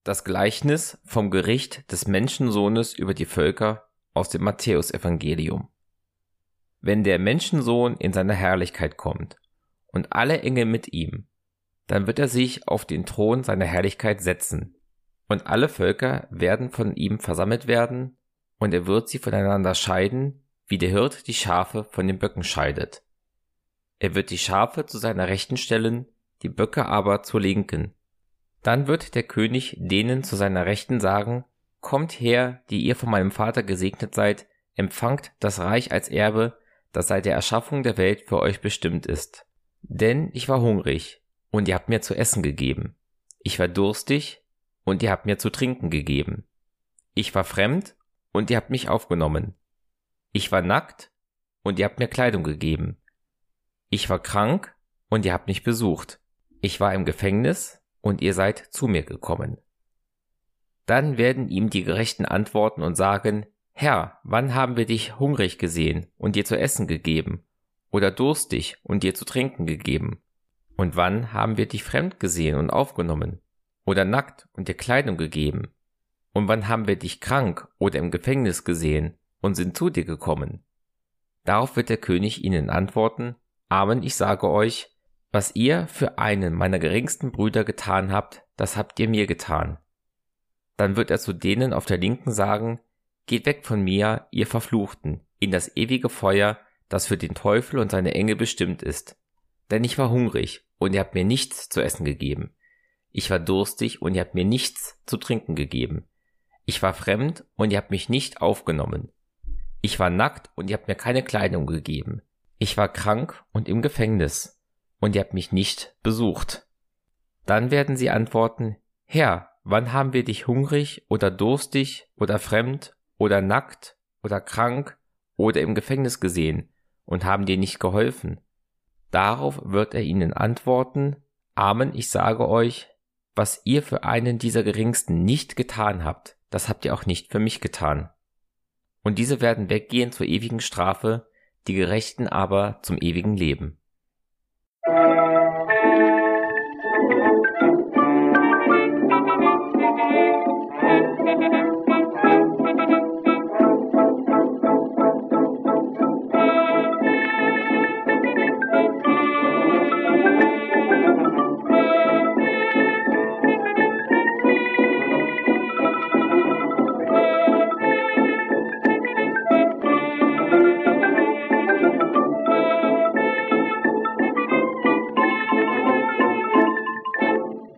Das Gleichnis vom Gericht des Menschensohnes über die Völker aus dem Matthäusevangelium. Wenn der Menschensohn in seiner Herrlichkeit kommt und alle Engel mit ihm, dann wird er sich auf den Thron seiner Herrlichkeit setzen, und alle Völker werden von ihm versammelt werden, und er wird sie voneinander scheiden, wie der Hirt die Schafe von den Böcken scheidet. Er wird die Schafe zu seiner Rechten stellen, die Böcke aber zur Linken. Dann wird der König denen zu seiner Rechten sagen: Kommt her, die ihr von meinem Vater gesegnet seid, empfangt das Reich als Erbe, das seit der Erschaffung der Welt für euch bestimmt ist. Denn ich war hungrig, und ihr habt mir zu essen gegeben. Ich war durstig, und ihr habt mir zu trinken gegeben. Ich war fremd, und ihr habt mich aufgenommen. Ich war nackt, und ihr habt mir Kleidung gegeben. Ich war krank, und ihr habt mich besucht. Ich war im Gefängnis, und ihr seid zu mir gekommen. Dann werden ihm die Gerechten antworten und sagen: Herr, wann haben wir dich hungrig gesehen und dir zu essen gegeben, oder durstig und dir zu trinken gegeben? Und wann haben wir dich fremd gesehen und aufgenommen, oder nackt und dir Kleidung gegeben? Und wann haben wir dich krank oder im Gefängnis gesehen und sind zu dir gekommen? Darauf wird der König ihnen antworten: Amen, ich sage euch, was ihr für einen meiner geringsten Brüder getan habt, das habt ihr mir getan. Dann wird er zu denen auf der Linken sagen: Geht weg von mir, ihr Verfluchten, in das ewige Feuer, das für den Teufel und seine Engel bestimmt ist. Denn ich war hungrig, und ihr habt mir nichts zu essen gegeben. Ich war durstig, und ihr habt mir nichts zu trinken gegeben. Ich war fremd, und ihr habt mich nicht aufgenommen. Ich war nackt, und ihr habt mir keine Kleidung gegeben. Ich war krank und im Gefängnis, und ihr habt mich nicht besucht. Dann werden sie antworten: Herr, wann haben wir dich hungrig oder durstig oder fremd oder nackt oder krank oder im Gefängnis gesehen und haben dir nicht geholfen? Darauf wird er ihnen antworten: Amen, ich sage euch, was ihr für einen dieser Geringsten nicht getan habt, das habt ihr auch nicht für mich getan. Und diese werden weggehen zur ewigen Strafe, die Gerechten aber zum ewigen Leben.